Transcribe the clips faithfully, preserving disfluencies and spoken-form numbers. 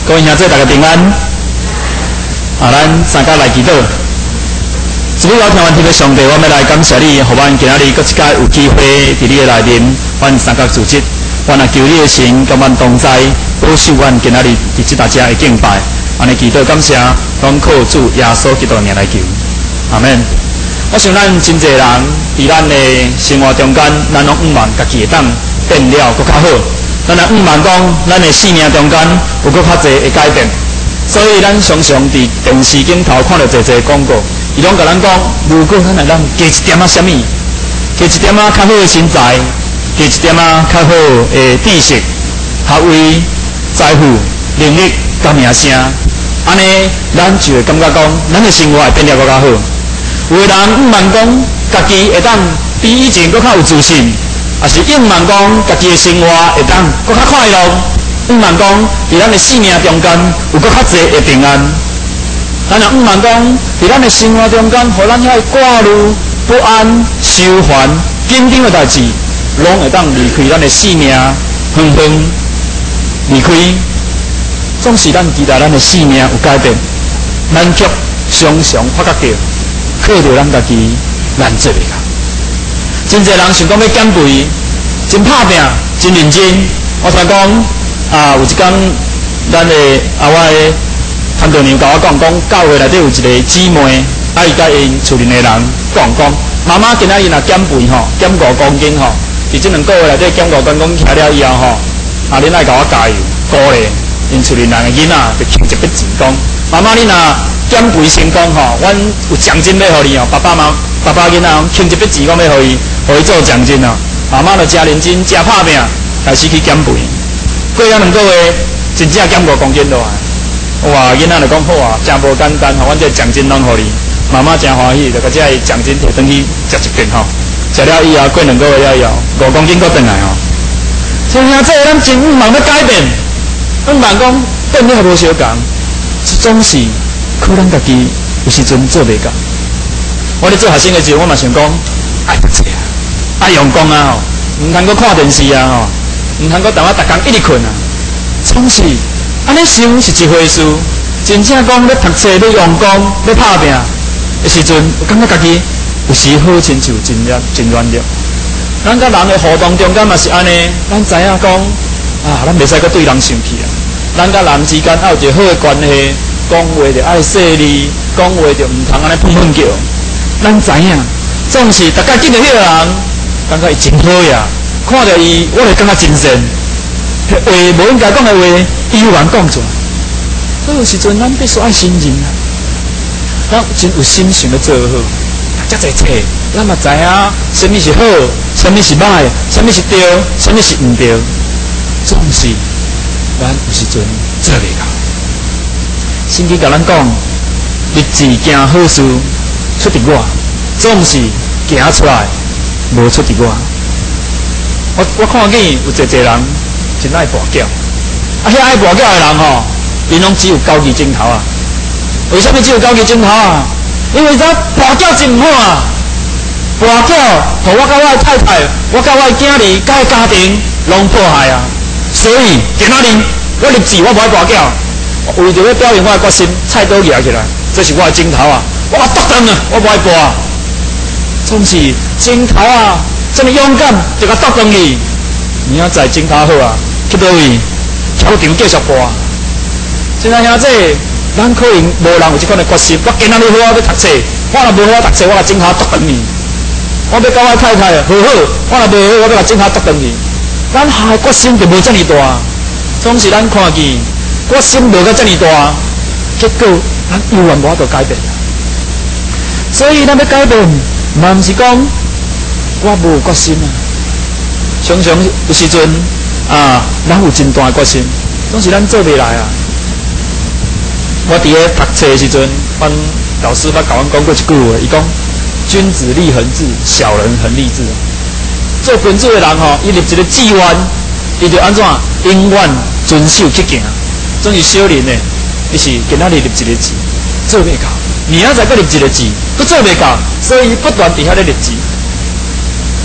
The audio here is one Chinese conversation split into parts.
各位兄弟大家平安。啊，咱三家来祈祷。主要听完天的上帝，我们来感谢你，互阮今仔日搁一届有机会伫你的内面，阮三家组织，阮也求你的神甲阮同在，保守阮今仔日伫即大家的敬拜。安尼祈祷感谢，拢靠主耶稣基督的名来求。阿门。我想咱真侪人伫咱的生活中间，咱拢毋望家己会当变了搁较好。咱也毋望讲，咱的生命中间有搁较侪会改变，所以咱常常伫电视镜头看到侪侪广告，伊拢甲咱讲，如果咱来咱加一点仔什么，加一点仔较好的身材，加一点仔较好的知识、学位、财富、能力、甲名声，安尼咱就会感觉讲，咱的生活会变得搁较好。有的人毋望讲，家己会当比以前搁较有自信。也是仰望讲，家己的生活会当搁较快乐；仰望讲，伫咱的生命中间有搁较侪的平安。咱也仰望讲，伫咱的生活中间，互咱遐挂虑、不安、愁烦、紧张的代志，拢会当离开咱的生命，远远离开。总是咱期待咱的生命有改变，咱却常常发觉到，靠着咱家己难做袂到。真侪人想讲要减肥，真拍拼，真认真。我听讲啊，有一天咱的啊，我的谭道娘甲我讲，讲教会内底有一个姊妹，啊，伊甲因厝邻的人讲讲，妈妈今仔日若减肥吼，减五公斤吼，伫即两个月内底减五公斤起了以后吼，啊，恁爱甲我加油鼓励。因厝邻人的囡仔就牵一笔钱讲，妈妈你若减肥成功吼，阮有奖金要互你哦，爸爸妈爸爸囡仔牵一笔钱，讲要互伊。互伊做奖金哦，妈妈就真认真、真拍拼，开始去减肥。过了两个月，真正减五公斤落来。哇，囡仔就讲好啊，真无简单吼，阮这奖金拢互你。妈妈真欢喜，就把这个奖金摕转去食一顿吼。食了以后，过两个月了以后，五公斤搁转来吼。所以这咱真毋望要改变，毋望讲变了无相共，总是靠咱家己有时阵做袂到。我咧做学生的时候，我嘛想讲爱读册啊。爱用功啊吼，唔通阁看电视啊吼，唔通阁等我逐工一直困啊。总是安尼想是一回事，真正讲要读册、要用功、要拍拼的时阵，我感觉家己有时好亲像真软、真软弱。咱甲人的互动中间嘛是安尼，咱知影讲啊，咱袂使阁对人生气啊。咱甲人之间要有一个好的关系，讲话就爱细腻，讲话就唔通安尼喷喷叫。咱知影，总是大家见到迄个人。感觉伊真好呀，看到伊，我就感觉真善。话无应该讲的话，伊有人讲出来。所以有时阵咱必须爱信任啊，咱真有心想要做好。遮侪册，咱嘛知影什么是好，什么是歹，什么是对，什么是毋对。总是咱有时阵做袂到。圣经甲咱讲，日子行好事出伫我，总是行出来。无出伫我，我我看见有一个人真爱跋筊，啊，遐爱跋筊的人吼，因拢只有高级镜头啊。为什么只有高级镜头啊？因为咱跋筊真唔好啊，跋筊，互我甲我的太太，我甲我的囝儿，甲个家庭拢破坏啊。所以今仔日我立志我无爱跋筊，为着要表现我的决心，菜刀举起来，这是我的镜头啊，我把剁断啊，我无爱跋啊。总是镜头啊，这么勇敢，就甲剁断去。明仔载镜头好啊，去倒位，挑场继续播。真正兄弟，咱可能无人有这款的决心。我今仔日好要读册，我若无好读册，我甲镜头剁断去。我要甲我太太好好，我若无好，我要甲镜头剁断去。咱下的决心就无这么大，总是咱看见决心无甲这么大，结果咱永远无法度改变。所以咱要改变。嘛毋是讲我无决心啊，常常有时阵啊，咱有真大的决心，总是咱做袂来啊。我伫咧读册的时阵，阮老师捌甲阮讲过一句话，伊讲：君子立恒志，小人恒立志。做君子的人吼，伊立一个志愿，伊就安怎永远遵守去行。总是小人呢，伊是今仔日立一个志，做袂到。明仔载搁立一个志，搁做袂到，所以不断伫遐咧立志。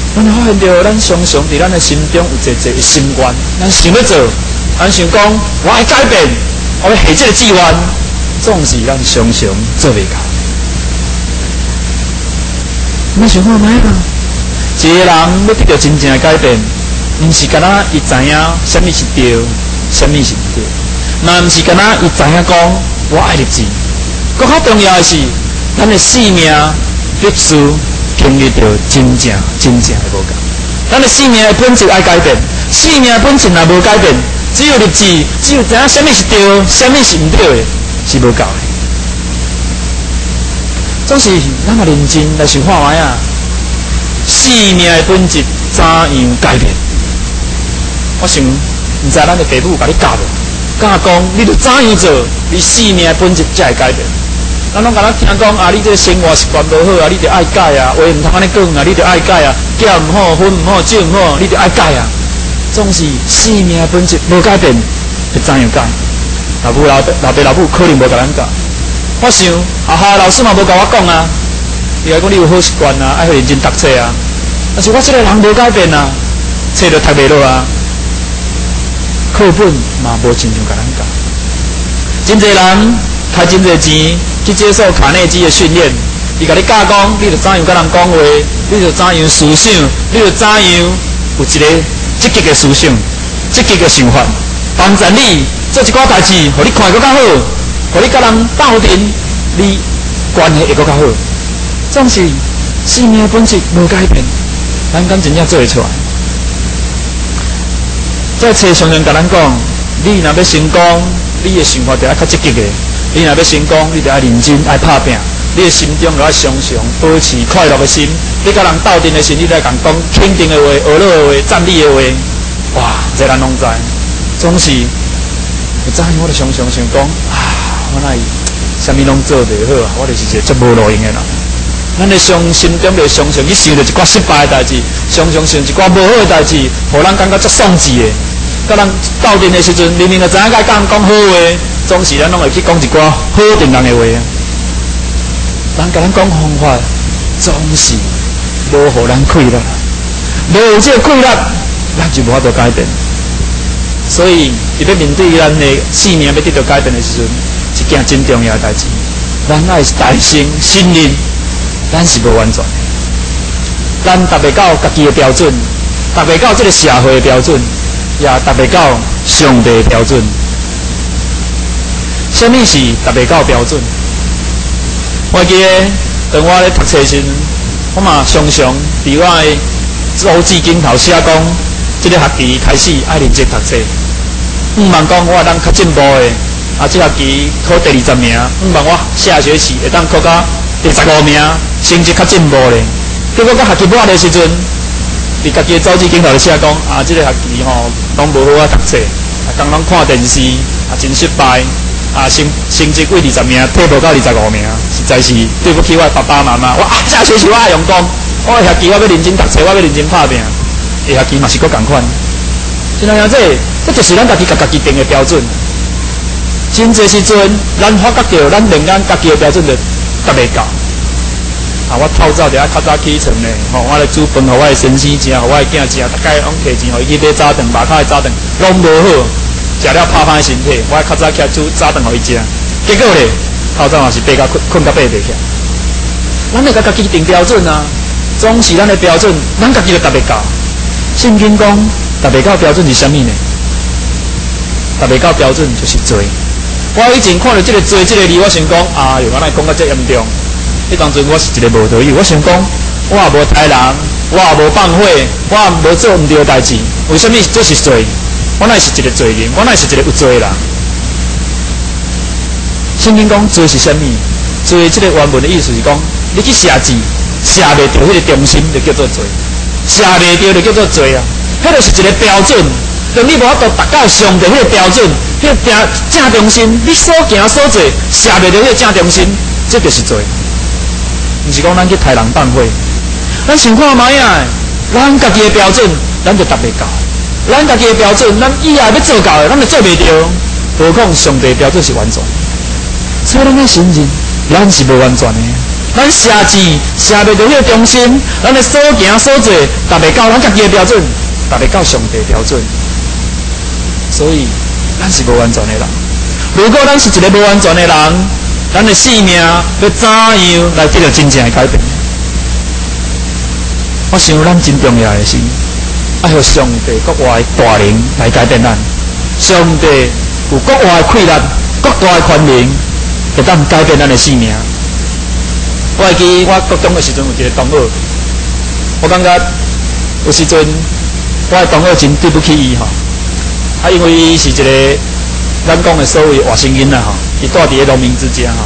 咱会发现到，咱常常伫咱的心中有一个一个心愿，咱想要做，咱想讲我要改变，我要下这个志愿，总是咱常常做袂到。咱想看卖啊？一个人要得到真正的改变，毋是干那伊知影什么是对，什么是毋对，嘛毋是干那伊知影讲我爱立志，更较重要的是，咱的生命必须经历到真正真正的无同。咱的生命的本质爱改变，生命的本质若无改变，只有立志，只有知影什么是对，什么是毋对的，是无够的。总是咱嘛认真来想看卖啊，生命的本质怎样改变？我想，毋知咱的父母甲你教无？教讲，你着怎样做，你生命的本质才会改变。咱拢甲咱听讲啊，你这个生活习惯无好啊，你着爱改啊，话毋通安尼讲啊，你着爱改啊，食毋好，薰毋好，酒毋好，你着爱改啊。总是生命的本质无改变，会怎样改？老母老老爸老母可能无甲咱教。我想，学校老师嘛无甲我讲啊，伊来讲你有好习惯啊，爱认真读册啊。但是我这个人无改变啊，册就读袂落啊，课本嘛无亲像甲咱教。真侪人开真侪钱去接受卡内基的训练，伊甲你教讲，你着怎样甲人讲话，你着怎样思想，你着怎样有一个积极的思想、积极的想法，帮助你做一寡代志，互你看会更较好，互你甲人斗阵，你关系会更较好。总是生命本质无改变，咱敢真正做会出来？在册上常甲咱讲，你若要成功，你的想法着爱较积极的。你若要成功，你着爱认真，爱拍拼。你的心中着爱常常保持快乐的心。你甲人斗阵的时，你来讲讲肯定的话、娱乐的话、赞美的话，哇，这咱拢知。总是，有早我着常常想讲啊，我哪会啥物拢做袂好啊？我就是一个足无路用的人。咱的常心中着常常去想着一寡失败的代志，常常想一寡无好的代志，互咱感觉足丧志的。甲人斗阵的时阵，明明着知影甲人讲好话。总是咱拢会去讲一寡好定人的话啊！人甲咱讲方法，总是无互咱快乐，无有这个快乐，咱就无法度改变。所以，伫要面对咱的生命要得到改变的时阵，一件真重要的代志，咱爱大声信任，咱是无完全的，咱达袂到家己的标准，达袂到这个社会的标准，也达袂到上帝的标准。什么是达袂到标准？我记得当我咧读册时，我嘛常常伫我的周记镜头写讲，这个学期开始爱认真读册。毋茫讲我会当较进步的，啊，这学期考第二十名，毋茫我下学期会当考到第十五名，成绩较进步咧。结果到学期末的时阵，伫家己的周记镜头咧写讲，啊，这个学期吼拢无好啊读册，啊，刚刚看电视，啊，真失败。啊，成成绩为二十名，退步到二十五名，实在是对不起我爸爸妈妈。我啊，下学期我爱用功，我下期我要认真读册，我要认真拍拼。下学期嘛是搁共款。真正样这，这就是咱家己甲家己定的标准。真侪时阵，咱发觉到咱连咱家己的标准都达袂到。啊，我透早就爱较早起床咧，吼，我来煮饭，互我的先生食，互我的囝食，大概拢摕钱，互伊去买早顿、肉烤的早顿，拢无好。食了拍歹身体，我较早起来煮早顿互伊食，结果咧，透早嘛是爬到困困到爬袂起。咱得甲家己定标准啊，总是咱的标准，咱家己都达袂到。圣经讲达袂到标准是啥物呢？达袂到标准就是罪。我以前看到这个罪这个字，我想讲，哎哟，我哪会讲到这严重？迄当阵我是一个无道义，我想讲，我也无杀人，我也无放火，我也无做毋对的代志，为什么这是罪？我乃是一个罪人，我乃是一个有罪人。圣经讲罪是啥物？罪这个原文的意思是讲，你去写字，写袂到迄个中心，就叫做罪；写袂到就叫做罪啊。迄就是一个标准，当你无法度达到上帝迄个标准，迄个正正中心，你所行所做，写袂到迄个正中心，这就是罪。毋是讲咱去杀人放火，咱想看卖啊，咱家己的标准，咱就达袂到。咱家己的标准，咱以后要做到的，咱就做袂到。何况上帝的标准是完全，所以咱要承认，咱是无完全的。 咱写字写袂到迄个中心，咱的所行所做达袂到咱家己的标准，达袂到上帝的标准，所以咱是无完全的人。如果咱是一个无完全的人，咱的性命要怎样来得到真正的改变？我想咱真重要的是，要互上帝国外的大能来改变咱。上帝有国外的气力、国大的权能，会当改变咱的性命。我会记我国中的时阵有一个同学，我感觉有时阵我的同学真对不起伊吼，啊，因为伊是一个咱讲的所谓外省囡仔吼，伊住伫个农民之家吼，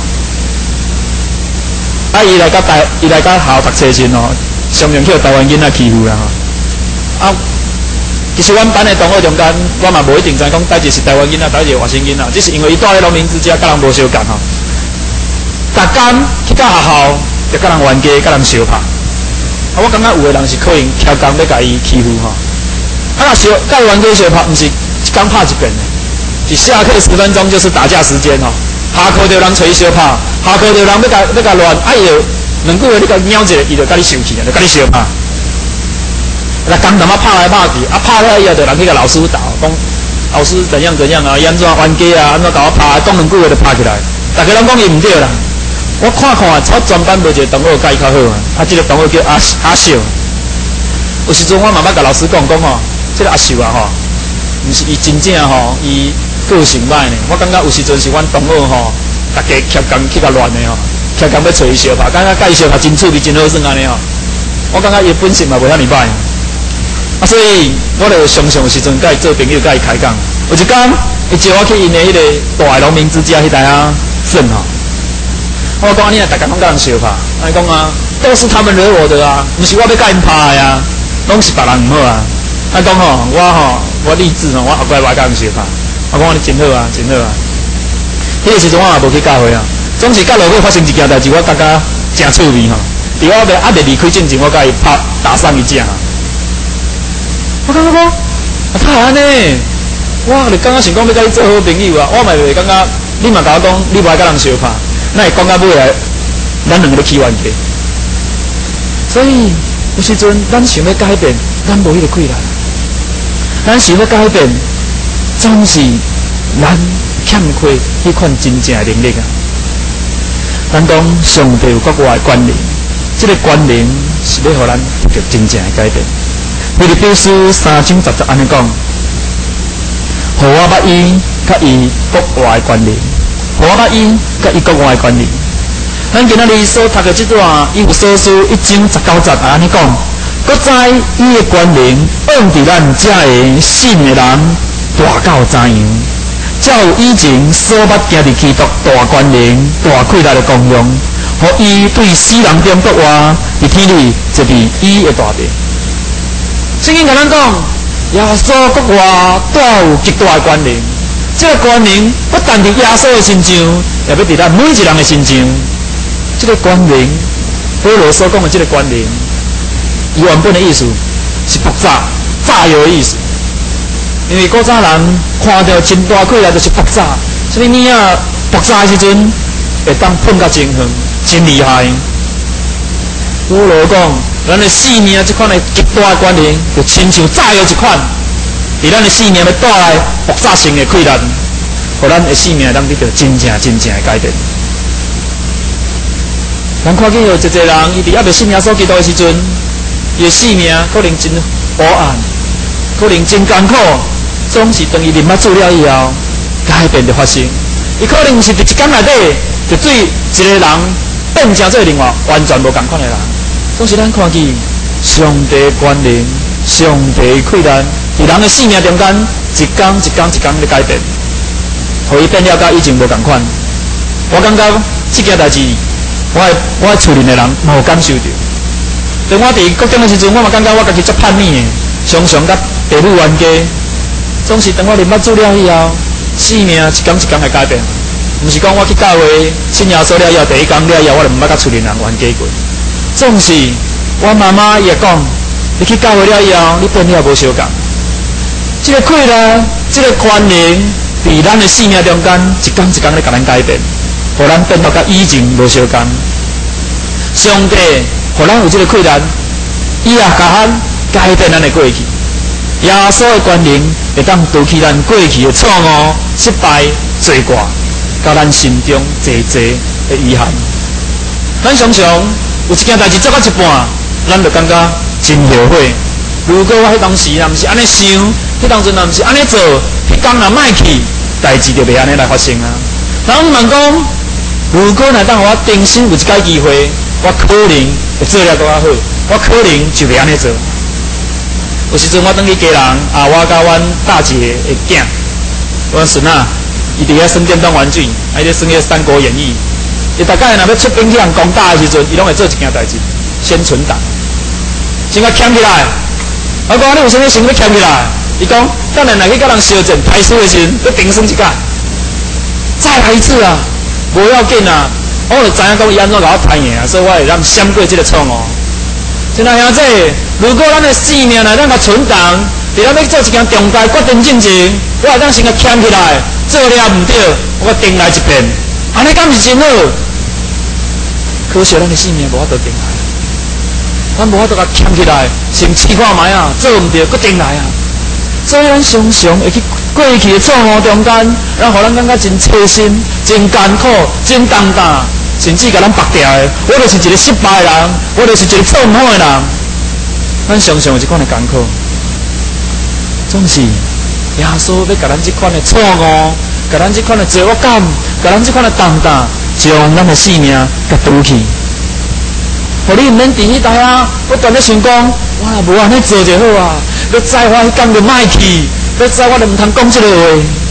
啊，伊来到台，伊来到学校读册时吼，常常去台湾囡仔欺负啦吼，啊，其实阮班的同学中间，我嘛无一定知讲代志是台湾囡仔，代志是外省囡仔，只是因为伊住喺农民之家，甲人无相共吼。逐天去到学校，就甲人冤家，甲人相拍。啊，我感觉有的人是可能挑工要甲伊欺负吼。啊，若相甲冤家相拍，毋是一工拍一遍的，是下课十分钟就是打架时间吼。下课就人找伊相拍，下课就人要甲要甲乱，啊伊就两句话你甲鸟一个，伊就甲你生气啊，就甲你相拍。那刚他妈拍来拍去，啊拍了以后，就人去甲老师打，讲老师怎样怎样啊，安怎冤家啊，安怎甲我拍，讲两句话就拍起来。大家拢讲伊毋对啦。我看看，我全班无一个同学甲伊较好啊，啊，这个同学叫阿阿秀。有时阵我慢慢甲老师讲讲吼，这个阿秀啊吼，毋是伊真正吼，伊个性歹呢。我感觉有时阵是阮同学吼，大家协工去甲乱的吼，协工要找伊相拍，感觉甲伊相拍真趣味，真好耍安尼吼。我感觉伊本性嘛无遐尼歹。啊，所以我就常常有时阵甲伊做朋友，甲伊开讲。有一天，伊招我去因的迄个大农民之家迄带啊耍吼。我讲你啊，大家拢甲人相拍，安尼讲啊，都是他们惹我的啊，毋是我要甲因拍的啊，拢是别人毋好啊。啊讲吼，我吼，我立志吼，我后摆我甲人相拍。我讲你真好啊，真好啊。迄个时阵我也无去教会啊，总是甲落去发生一件代志，我感觉真趣味吼。伫我未还未离开正前，我甲伊拍打上一架。我感觉讲，啊太安尼，我就刚刚想讲要甲你做好朋友啊，我嘛袂感觉，你嘛甲我讲，你无爱甲人相拍。那会讲到尾来，咱两个咧起冤家，所以有时阵咱想要改变，咱无迄个气力；咱想要改变，总是咱欠缺迄款真正的能力啊。咱讲上帝有国外的权能，这个权能是要互咱得到真正的改变。腓立比书三章十节安尼讲，互我捌伊，甲伊国外的权能。我捌伊，甲伊国外的权利。咱今仔日所读的这段，伊有所书一章十九节安尼讲，搁知伊的权能按伫咱遮个信的人大到怎样，才有以前所捌行伫基督大权能、大气力的功用，互伊对死人中国话，伫天里就伫伊的大地。圣经甲咱讲，耶稣国外带有极大的权能。这个权能不但伫耶稣的身上，也要伫咱每一人的身上。这个权能，保罗所讲的这个权能，伊原本的意思是爆炸、炸药的意思。因为古早人看到真大气力就是爆炸，什么物啊爆炸的时阵会当喷到真远、真厉害。保罗讲，咱的性命这款的极大的权能，就亲像炸药一款。伫咱的性命要带来爆炸性的气力，互咱的性命当得到真正真正的改变。咱看见有一个人，伊伫还未信耶稣基督的时阵，伊的性命可能真黑暗，可能真艰苦，总是当伊啉捌煮了以后，改变就发生。伊可能是伫一天内底，就对一个人变成做另外完全无同款的人。总是咱看见上帝的权能、上帝的气力。伫人的性命中间，一天一天一天咧改变，互伊变了甲以前无同款。我感觉这件代志，我我厝里的人无感受到。当我伫国中的时阵，我嘛感觉我家己足叛逆的，常常甲父母冤家。总是当我啉捌煮了以后，性命一天一天会改变。毋是讲我去教会信耶稣了以后，第一天了以后，我就毋捌甲厝里人冤家过。总是我妈妈也讲，你去教会了以后，你变了无相共。这个气力，这个权能，伫咱的性命中间，一天一天咧甲咱改变，互咱变到甲以前无相共。 上帝互咱有这个困难，伊也甲咱改变咱的过去。耶稣的权能会当除去咱过去的错误、失败、罪过，甲咱心中济济的遗憾。咱常常有一件代志做到一半，咱就感觉真后悔。如果我迄当时若毋是安尼想，迄当阵若毋是安尼做，迄天若莫去，代志就袂安尼来发生啊。人问讲，如果若当我定心有一解机会，我可能会做了更较好，我可能就袂安尼做。有时阵我转去家人啊，我甲阮大姐的囝，阮孙仔，伊伫遐耍电动玩具，啊，伊咧耍迄《三国演义》。伊大概若要出兵去人攻打的时阵，伊拢会做一件代志，先存档，先甲捡起来。我讲你有啥物想要捡起来？伊讲，等下若去甲人相战歹输的时阵，要平生一架，再来一次啊！无要紧啊，我就知影讲伊安怎甲我拍赢啊，所以我会让闪过这个错误。真啊兄弟，如果咱的性命来咱甲存档，伫咱要做一件重大决定进前，我会当先甲捡起来，做了毋对，我定来一遍，安尼敢是真好？可惜咱的性命无法度定来，咱无法度甲捡起来，先试看卖啊，做毋对，搁定来啊。所以咱常常会去过去的错误中间，然后咱感觉真切心、真艰苦、真重担。甚至甲咱绑掉的，我就是一个失败的人，我就是一个做唔好的人。咱常常有这款的艰苦，总是耶稣要甲咱这款的错误，甲咱这款的罪恶感，甲咱这款的重担，将咱的性命甲除去。互你毋免伫迄台啊，不断咧想讲，我若无安尼做就好啊，要知我迄天就莫去，要知我就毋通讲这个话。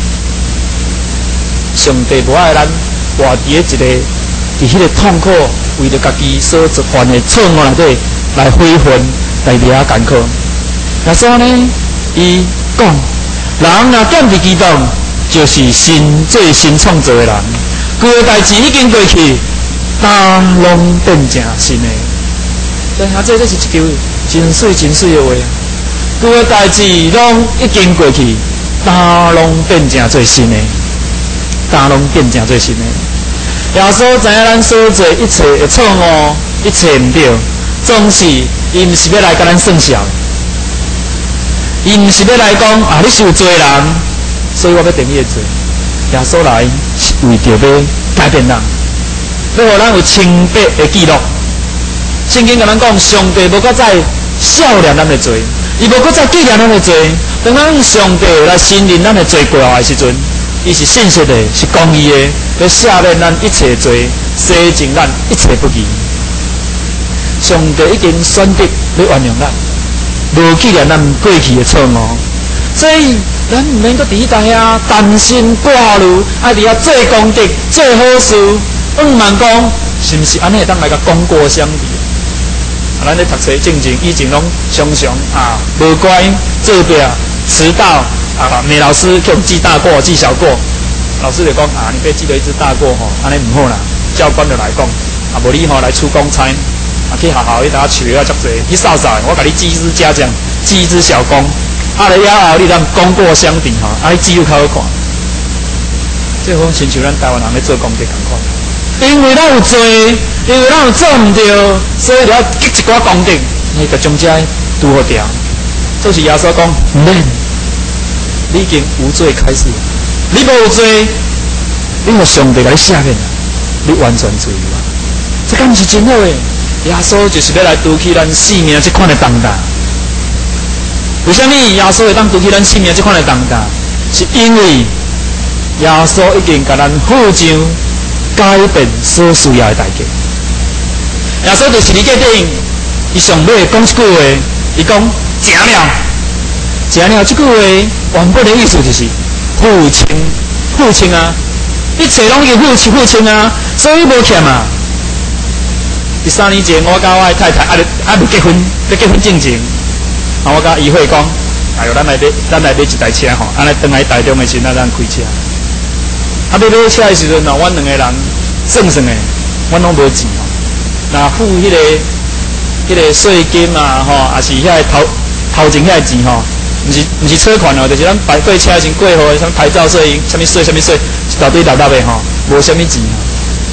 上帝无爱咱活伫一个。伫迄个痛苦，为着家己所做犯的错误内底来悔恨，来掠艰苦。那所以呢，伊讲，人若建伫基督，就是新做新创造的人。旧的代志已经过去，大拢变成新的。所以啊，这这是一句真水真水的话。旧的代志拢已经过去，大拢变成最新的，大拢变成最新的。耶稣知影咱所做一切的错误，一切唔对，总是伊毋是要来甲咱算账，伊毋是要来讲啊，你是有罪人，所以我要定你的罪。耶稣来是为着要改变人，要互咱有清白的记录。圣经甲咱讲，上帝无搁再少年咱的罪，伊无搁再纪念咱的罪。当咱上帝来承认咱的罪过的时阵，伊是信实的，是公义的。要赦免咱一切罪，洗净咱一切不义。上帝已经选择要原谅咱，无纪念咱过去的错误，所以咱毋免搁伫迄搭遐担心挂虑，爱伫遐做功德、做好事。毋茫讲是毋是安尼会当来甲功过相比？啊，咱咧读册正经以前拢常常啊无乖、做弊、迟到啊，美老师叫记大过、记小过。老师就讲啊，你别记得一只大过吼，安尼唔好啦。教官就来讲，啊，无你吼来出公差，啊去学校去搭取啊足济，去扫扫，我甲你记一支嘉奖，记一支小功，啊了以后你当功过相抵吼，啊你记录较好看。这好亲像咱台湾人咧做功德共款，因为咱有罪，因为咱有做唔对，所以就要积一寡功德，你甲将这拄好掉。这是耶稣讲，唔免，你已经无罪开始。你无罪，你互上帝甲你赦免，你完全自由啊！这敢是真好诶！耶稣就是要来除去咱性命这款的重担。为什么耶稣会当除去咱性命这款的重担？是因为耶稣已经甲咱付上改变所需要的代价。耶稣就是理解顶，伊上尾讲一句话，伊讲食了，食了这句话原本的意思就是。付清，付清啊！一切拢已经付清付清啊，所以无欠啊。第三年前，我甲我的太太还还未结婚，要结婚进前，啊，我甲议会讲，哎呦，咱来买，咱来买一台车吼，安尼转来台中的时阵，咱开车。啊，要买车的时阵，呐，阮两个人算算的，阮拢无钱吼。那付迄个、迄个税金啊，吼，也是遐个头头前遐个钱吼。毋是毋是车款哦，就是咱摆过车时过户的，什么牌照税、什么税、什么税，一大堆沓沓的吼，无什么钱。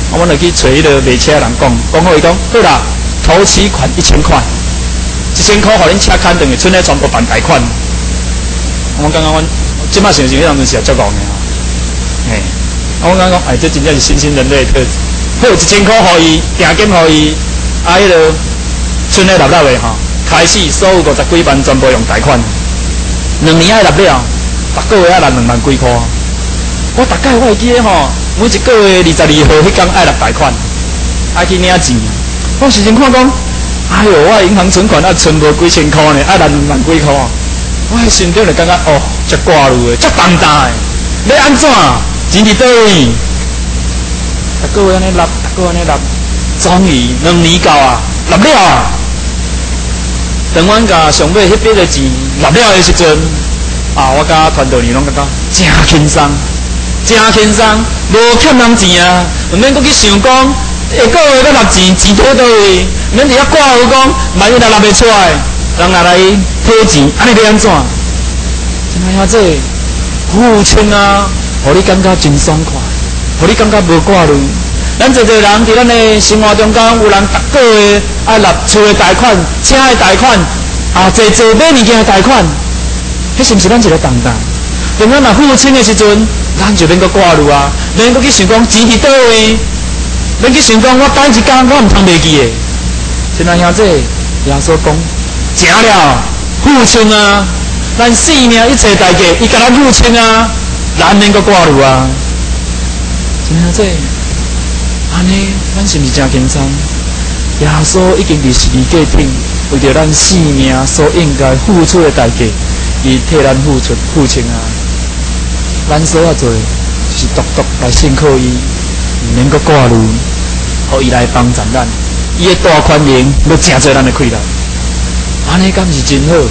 啊，阮就去找迄个卖车的人讲，讲好伊讲，好啦，头期款一千块，一千块，互恁车砍断的，剩下全部办贷款。我感觉阮即摆想想，迄当阵是也足戆的吼，嘿，啊，我感觉讲，哎，这真正是新兴人类的特质。好，一千块互伊，定金互伊，啊，迄个剩下六六的吼，开始所有五十几万全部用贷款，两年爱六了，逐个月爱六两万几块。我大概我会记得吼，每一个月二十二号迄天爱落贷款，爱去领钱。我时阵看讲，哎哟，我银行存款啊存无几千块呢，爱六两万几块。我迄心中就感觉哦，足挂路的，足重担的，要安怎？钱伫倒位？逐个月安尼落，逐个月安尼落，终于两年到啊，落了啊！等阮甲上尾迄笔的钱落了的时阵，啊，我甲团队里拢感觉真轻松。真轻松，无欠人钱啊，毋免搁去想讲下个月要纳钱，钱讨倒位，毋免伫遐挂号讲，万一若纳袂出来，人若来讨钱，安尼要安怎？真系啊，这付清啊，互你感觉真爽快，互你感觉无挂虑。咱侪侪人伫咱的生活中间，有人逐个月爱纳厝的贷款、车的贷款，啊，侪侪买物件的贷款，迄是毋是咱一个重担？等咱若付清的时阵，咱就免搁挂虑啊，免搁去想讲钱伫倒位，免去想讲我等一天我毋通袂记的。现在兄弟，耶稣讲，食了付清啊，咱性命一切代价，伊甲咱付清啊，咱免搁挂虑啊。真兄弟，安尼咱是毋是真轻松？耶稣已经伫十字架顶，为着咱性命所应该付出的代价，伊替咱付出付清啊。咱所要做，就是独独来信靠伊，毋免搁挂虑，互伊来帮助咱。伊的大宽容，要真侪咱的亏难。安尼敢是真好？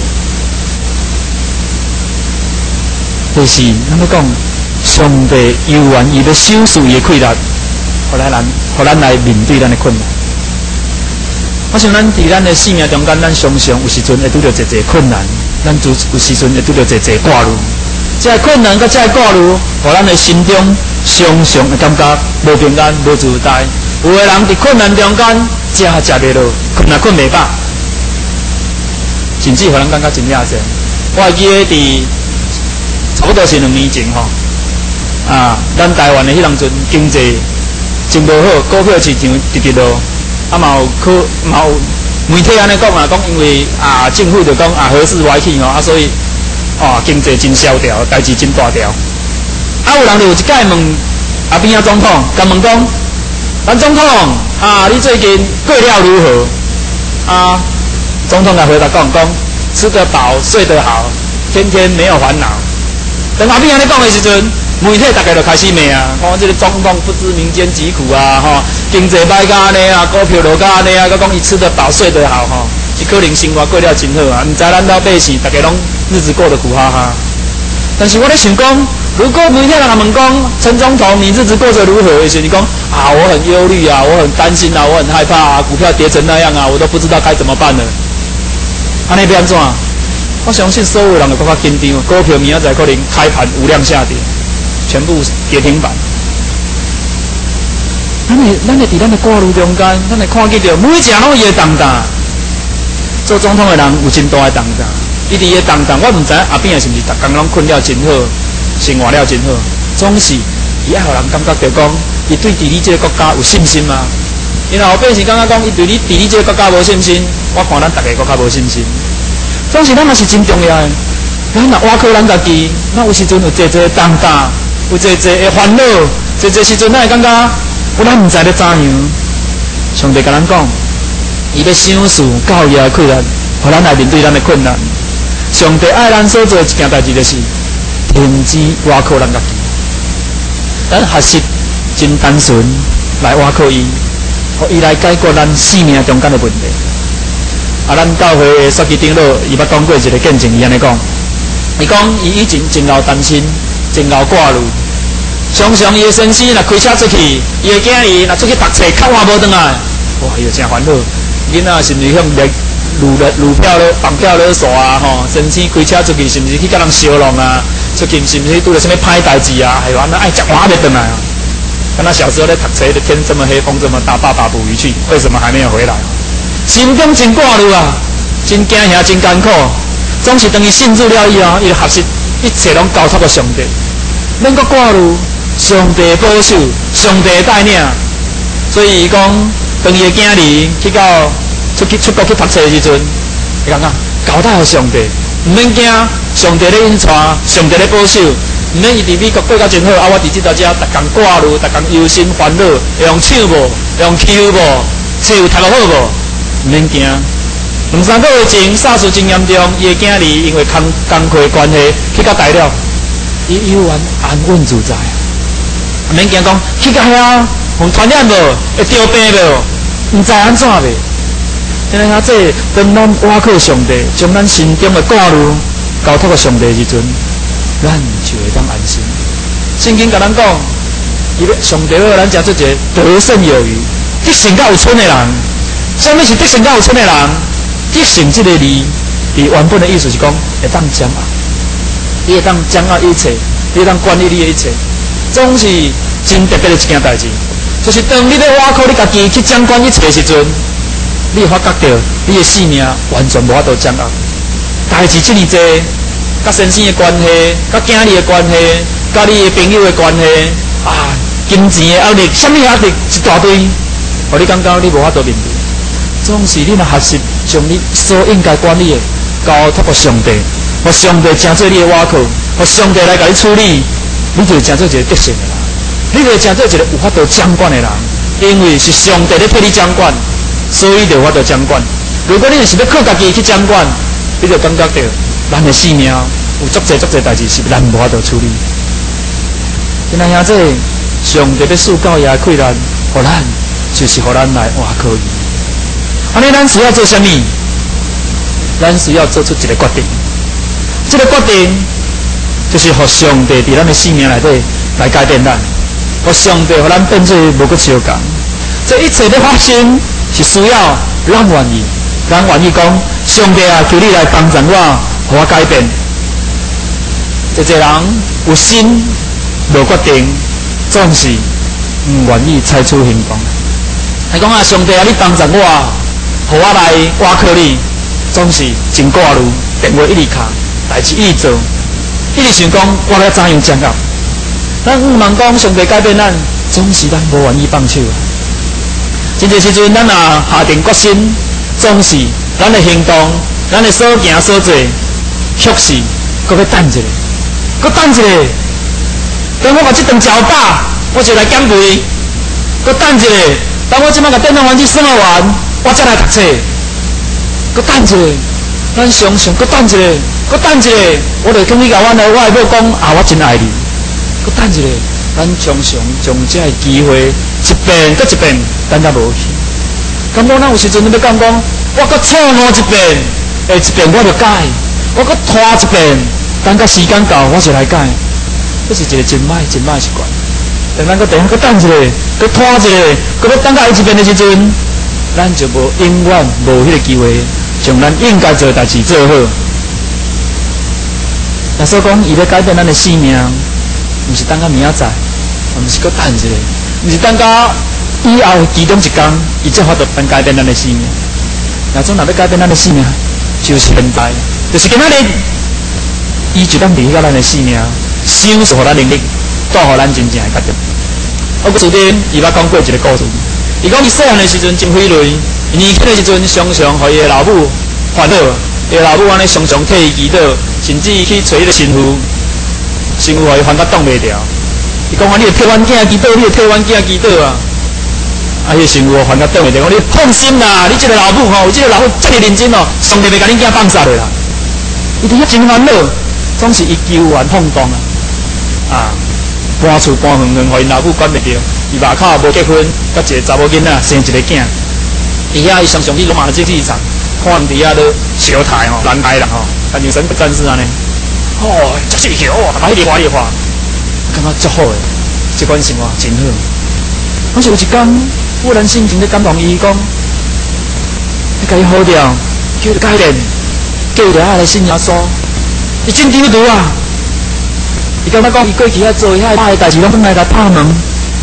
就是咱要讲，上帝有愿意要收拾伊的亏难，互咱人，互咱来面对咱的困难。我想咱伫咱的生命中间，咱常常有时阵会拄着一侪困难，咱有有时阵会拄着一侪挂虑。这困难甲这挂虑，互咱的心中常常会感觉无平安、无自在。有的人伫困难中间食也食袂落，困也困袂饱，甚至互咱感觉真野些。我会记得伫差不多是两年前吼，啊，咱台湾的迄当阵经济真无好，股票市场直直落，啊嘛有可嘛有媒体安尼讲啊，讲因为啊政府就讲啊核四歪去吼，啊所以。哦，经济真萧条，代志真大条。啊，有人就有一届问阿扁啊总统，甲问讲，咱总统啊，你最近过了如何？啊，总统甲回答讲讲，吃得饱，睡得好，天天没有烦恼。等阿扁安尼讲的时阵，媒体大概就开始骂啊，讲这个总统不知民间疾苦啊，吼，经济歹甲安尼啊，股票落甲安尼啊，佮讲伊吃得饱，睡得好，吼。伊可能生活过了真好啊，毋知咱老百姓大家拢日子过得苦哈哈。但是我咧想讲，如果每天人问讲陈总统，你日子过得如何？有时你讲啊，我很忧虑啊，我很担心啊，我很害怕啊，股票跌成那样啊，我都不知道该怎么办了。安尼要安怎？我相信所有人都更加紧张，股票明仔载可能开盘无量下跌，全部跌停板。咱会咱会伫咱的挂虑中间，咱会看见到每一个拢伊会重担。做总统的人有真大的重担，伊伫个重担，我毋知阿扁是毋是逐工拢困了真好，生活了真好，总是伊爱互人感觉到讲，伊对伫你这个国家有信心嘛。因后辈是感觉讲，伊对你伫你这个国家无信心，我看咱逐个国家无信心。总是咱也是真重要的，咱若挖靠咱家己，咱有时阵有侪侪重担，有侪侪的烦恼，侪侪时阵咱会感觉，我咱毋知咧怎样。上帝甲咱讲。伊要想事教育的困难，互咱来面对咱的困难。上帝爱咱所做的一件代志，就是停止挖靠咱家己。咱学习真单纯来挖靠伊，互伊来解决咱生命中间的问题。啊，咱教会的书记长老伊捌讲过一个见证，伊安尼讲，伊讲伊以前真老担心，真老挂虑，常常伊的先生若开车出去，伊的囝儿若出去读册，较晚无回来，哇，伊就真烦恼。囡仔是毋是向路路路票勒绑票勒索啊？吼，甚至开车出去是毋是去甲人相弄啊？出去是毋是拄着啥物歹代志啊？还有安那爱食晚袂回来啊？ 跟他小时候在读册的天这么黑，风这么大，爸爸捕鱼去，为什么还没有回来？心中真挂虑啊，真惊吓，真艰苦。总是等于信主了以后，伊就学习一切拢交托给上帝，免阁挂虑，上帝保守，上帝带领。所以伊讲，当伊的囝儿去到出去出国去读册的时阵，伊讲啊，交代给上帝，唔免惊，上帝咧引带，上帝咧保守。唔免伊伫美国过到真好，啊！我伫即搭遮，逐工挂虑，逐工忧心烦恼，会用抢无，会用欺无，册有读落好无？唔免惊。两三个月前，SARS真严重，伊的囝儿因为工工课关系去到台了，伊悠然安稳自在。唔免惊讲去到遐，互传染无，会得病无？唔知安怎袂？因为遐这当咱倚靠上帝，将咱心中的挂虑交托给上帝时阵。咱就会当安心。圣经甲咱讲，伊要上帝要咱讲做一个得胜有余、得胜甲有春的人。什么是得胜甲有春的人？得胜这个字，伊原本的意思是讲会当掌握，你会当掌握一切，你会当管理你的一切，总是真特别的一件代志。就是当你要倚靠你家己去掌管一切的时阵，你会发觉到你的性命完全无法度掌握。代志这么多。甲先生的关系，甲囝儿的关系，甲你的朋友的关系，啊，金钱的压力，什么压力一大堆，互你感觉你无法度面对。总是你若学习将你所应该管理的交托给上帝，互上帝成做你的倚靠，互上帝来甲你处理，你就成做一个得胜的人，你就成做一个有法度掌管的人。因为是上帝咧替你掌管，所以就有法度掌管。如果你是要靠家己去掌管，你就感觉到。咱的性命有足侪足侪代志是咱无法度处理。今仔日这上帝要赐教也困难，互咱就是互咱来倚靠伊。安尼咱需要做什么？咱需要做出一个决定。这个决定就是互上帝伫咱的性命内底来改变咱，互上帝互咱变做无搁相共。这一切的发生是需要咱愿意，咱愿意讲上帝啊，求你来帮助我。互我改变，一个人有心无决定，总是唔愿意采取行动。你讲啊，上帝啊，你帮助我，互我来倚靠你，总是真挂虑，电话一直敲，代志一直做，一直想讲我要怎样掌握。咱唔茫讲上帝改变咱，总是咱无愿意放手啊。真侪时阵，咱若下定决心，总是咱的行动，咱的所行所做。确实，搁要等一下，搁等一下。等我把这顿食饱，我就来减肥。搁等一下，等我即摆甲电脑环境生活完，我才来读册。搁等一下，咱常常搁等一下，搁等一下，我就跟你甲阮的我的某讲啊，我真爱你。搁等一下，咱常常将这个机会一遍搁一遍，咱才无去。咁我咱有时阵要讲讲，我搁错误一遍，下一遍我就改。我搁拖一遍，等到时间到，我就来改。这是一个真歹、真歹的习惯。等咱搁等下搁等一下，搁拖一下，搁要等到一遍的时阵，咱就无永远无迄个机会，将咱应该做的代志做好。那所讲，伊要改变咱的性命，毋是等到明仔载，毋是搁等一下，毋是等到以后其中一天，伊才法度能改变咱的性命。那种若要改变咱的性命，就是现在。就是今仔日，伊就当离开咱的性命，享受咱能力，带互咱真正的决定。我昨天伊捌讲过一个故事，伊讲伊细汉的时阵真费累，年轻的时阵常常互伊的老母烦恼，伊的老母安尼常常替伊祈祷，甚至去找迄个神父，神父互伊烦甲挡袂掉。伊讲啊，你着替阮囝祈祷，你着替阮囝祈祷啊！啊，迄个神父烦甲挡袂掉，讲你放心啦，你这个老母吼，有这个老母这么认真哦，上帝袂甲恁囝放杀的啦。伊伫遐真烦恼，总是伊求完放荡啊！啊，搬厝搬远远，互因老母管袂着。伊外口也无结婚，甲一个查某囡仔生一个囝。伫遐伊常常去罗马竞技场，看伫遐咧小台吼，蓝台啦吼，感觉神不战士安尼。哦，足水球哦，把迄个花一花，感觉足好诶，这款生活真好。可是有一天，忽然心情咧感动伊讲，你甲伊好掉，叫伊改变。叫伊来信耶稣，伊真丢毒啊！伊感觉讲，伊过去遐做遐歹代志，拢来来拍门，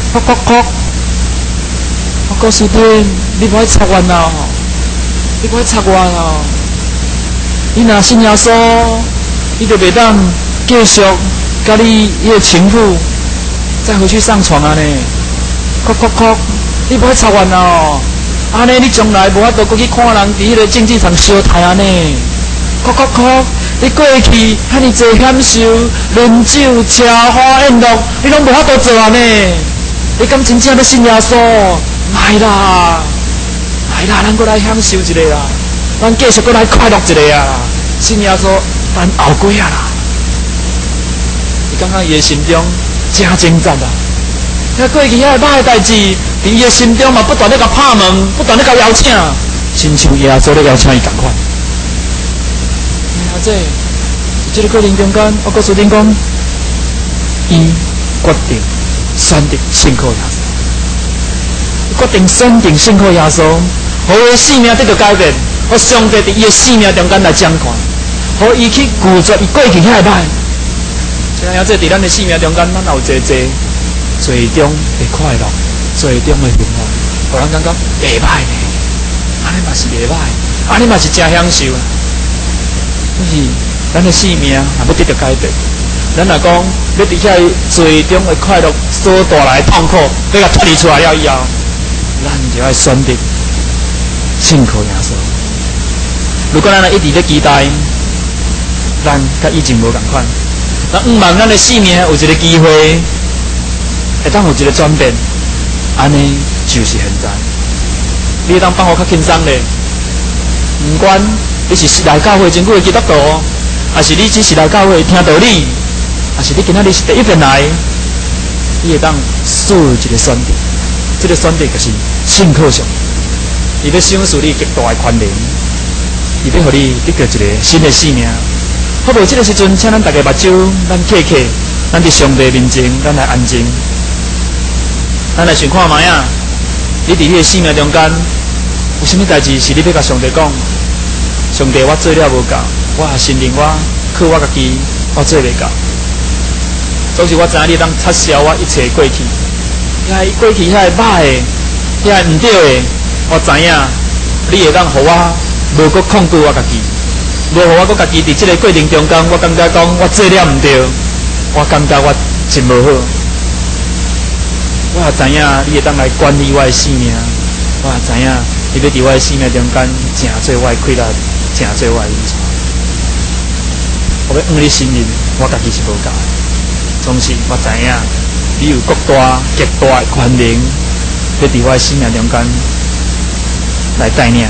哭哭哭！我告诉你，你不要插完哦，你不要插完哦。你若信耶稣，你就袂当继续甲你伊个情妇再回去上床啊呢。哭哭哭！你不要插完哦。安尼你将来无法度过去看人伫迄个竞技场烧台安尼，哭哭哭！你过去遐尼济享受，饮酒、吃花宴乐，你拢无法度做安尼。你敢真正要信耶稣？来啦，来啦，咱过来享受一下啦，咱继续过来快乐一下啊！信耶稣，咱后过啊啦。你感觉伊的心中真挣扎啊！遐过去遐歹的代志。伫伊的心中嘛，不断咧甲拍门，不断咧甲邀请，亲像耶稣咧邀请伊共款。哎呀，这即个过程中间，我告诉恁讲，伊决定选择信靠耶稣，决定选定信靠耶稣，互伊的生命得到改变，互上帝伫伊的生命中间来掌管，互伊去拒绝伊过去遐歹。像呀，这伫咱的生命中间，咱有济济最终的快乐。最终的幸福，互人感觉袂歹呢，安尼嘛是袂歹，安尼嘛是真享受。可是咱的生命若要得到改变，咱若讲要伫遐最终的快乐所带来的痛苦，要甲脱离出来了以后，咱就要选择信靠耶稣。如果咱若一直咧期待，咱甲以前无共款，咱毋望咱的生命有一个机会，会当有一个转变。安尼就是现在，你会当放我较轻松咧。毋管你是来教会真久的基督徒，还是你只是来教会听道理，还是你今仔日是第一遍来，你会当做一个选择。这个选择就是信靠上帝，伊要享受你极大的宽容，伊要互你得到一个新的生命。好无这个时阵，请咱大家目睭，咱客客，咱伫上帝面前，咱来安静。咱来想看卖啊！你伫迄个生命中间，有啥物代志是你要甲上帝讲？上帝，我做了无够，我承认我靠我家己，我做袂够。总是我知影你当撤销我一切过去，遐过去遐歹的，遐毋对的，我知影你会当互我无搁控制我家己，无互我搁家己伫即个过程中间，我感觉讲我做了毋对，我感觉我真无好。我也知影你会当来管理我的生命，我也知影你要伫我的生命中间成做我的快乐，成做我的依赖。我要用你信任，我家己是无够的。总是我知影你有极大、极大的权能，要伫我的生命中间来带领。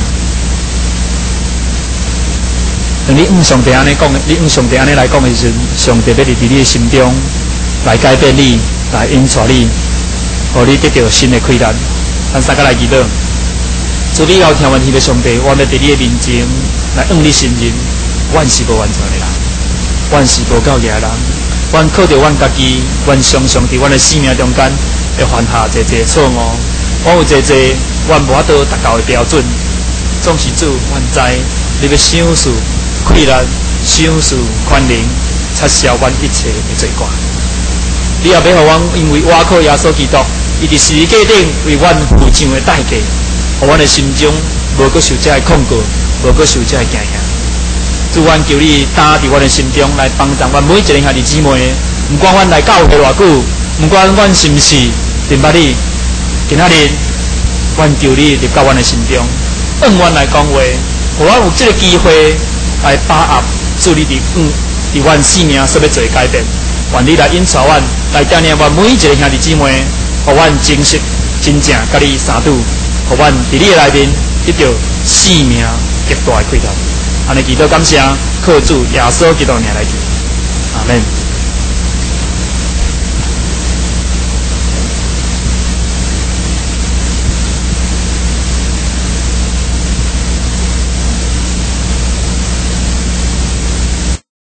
当你用上帝安尼讲，你用上帝安尼来讲的时阵，上帝要伫你的心中来改变你，来引带你。互你得到新的快乐，咱三个来祈祷。主你后听完天的上帝，我要伫你的面前来用你信任，阮是无完全的人，阮是无够嘅人，阮靠着阮家己，阮常常伫阮的生命中间会犯下一个错误，我有一个阮无法度达到的标准，总是主，阮知你要享受快乐，享受宽容，撤销阮一切的罪过。你也要互阮，因为我靠耶稣基督，伊伫十字架顶为阮付上的代价，互阮的心中无搁受这个控告，无搁受这个惊吓。主，阮求你打伫阮的心中来帮助阮每一个兄弟姊妹，毋管阮来教会偌久，毋管阮是毋是明白你，今仔日阮求你入到阮的心中，按阮来讲话，互阮有这个机会来把握主你伫嗯伫阮生命所要做的改变。愿你来引导阮，来带领阮每一个兄弟姊妹，互阮真实、真正甲你相拄，互阮伫你的内面得到生命极大的快乐。安尼祈祷感谢，靠主耶稣基督名来求，阿门。